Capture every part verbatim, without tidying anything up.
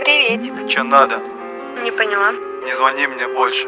Приветик. Че надо? Не поняла. Не звони мне больше.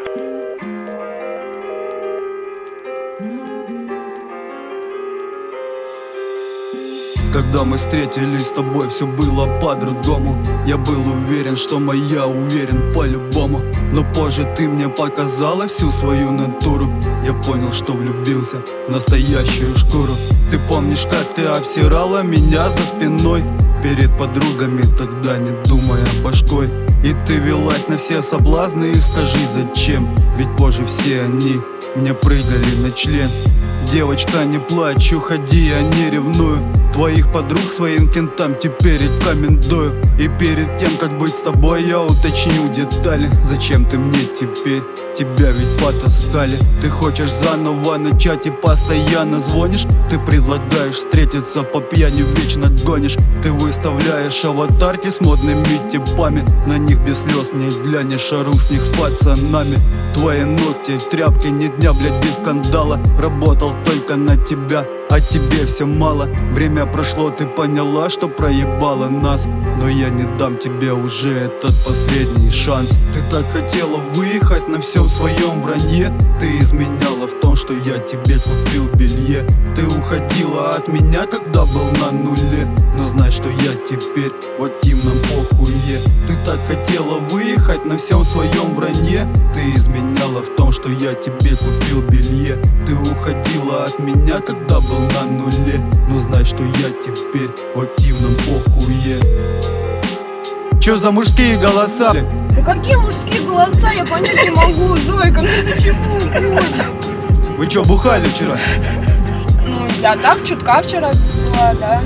Когда мы встретились с тобой, все было по-другому. Я был уверен, что моя, уверен по-любому. Но позже ты мне показала всю свою натуру. Я понял, что влюбился в настоящую шкуру. Ты помнишь, как ты обсирала меня за спиной перед подругами, тогда не думая башкой. И ты велась на все соблазны, и скажи зачем? Ведь позже все они мне прыгали на член. Девочка, не плачь, уходи, я не ревную. Твоих подруг своим кентам теперь рекомендую. И перед тем, как быть с тобой, я уточню детали. Зачем ты мне теперь? Тебя ведь потаскали. Ты хочешь заново начать и постоянно звонишь. Ты предлагаешь встретиться по пьяни, вечно гонишь. Ты выставляешь аватарки с модными типами. На них без слез не глянешь, ору с них с пацанами. Твои ногти, тряпки, ни дня, блядь, без скандала. Работал только на тебя, а тебе все мало. Время прошло, ты поняла, что проебала нас. Но я не дам тебе уже этот последний шанс. Ты так хотела выехать на всем своем вранье. Ты изменяла в том, что я тебе купил белье. Ты уходила от меня, когда был на нуле. Но знай, что я теперь в активном похуе. Ты так хотела выехать на всем своем вранье. Ты изменяла в том, что я тебе купил белье. Ты уходила от меня, когда был на нуле. Но знай, что я теперь в активном похуе. Чё за мужские голоса? Да какие мужские голоса? Я понять не могу, Зойка, ну ты чего уходишь? Вы чё, бухали вчера? Ну, я так, чутка вчера была, да.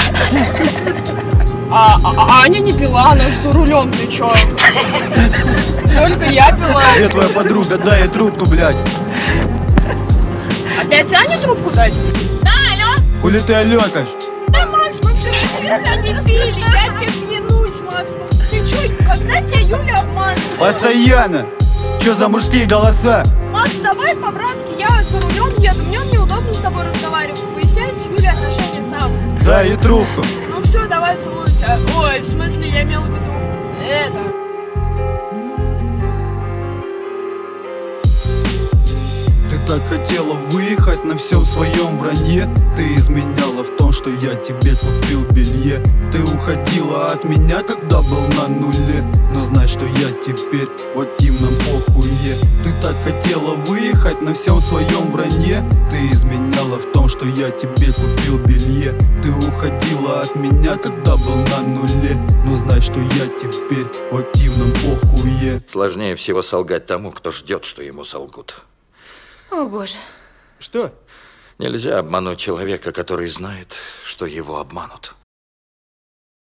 А, а, а Аня не пила, она же за рулем, ты чё? Только я пила. Где твоя подруга? Дай ей трубку, блядь. Опять Ане трубку дать? Да, алло. Хули ты алёкаешь? Да, Макс, мы вчера честно не пили, я тебе клянусь, Макс. Ну ты чё, когда тебя Юля обманывает? Постоянно! Чё за мужские голоса? Макс, давай по-братски, я за рулем еду, мне неудобно с тобой разговаривать. Выясняй с Юлей отношения сам. Дай ей трубку. Ну все, давай целуйся. Ой, в смысле, я имела в виду это. Ты так хотела выехать на всем своем вранье. Ты изменяла в том, что я тебе купил белье. Ты уходила от меня, когда был на нуле. Но знай, что я теперь в активном похуе. Ты так хотела выехать на всем своем вранье. Ты изменяла в том, что я тебе купил белье. Ты уходила от меня, когда был на нуле. Но знай, что я теперь в активном похуе. Сложнее всего солгать тому, кто ждет, что ему солгут. О боже. Что? Нельзя обмануть человека, который знает, что его обманут.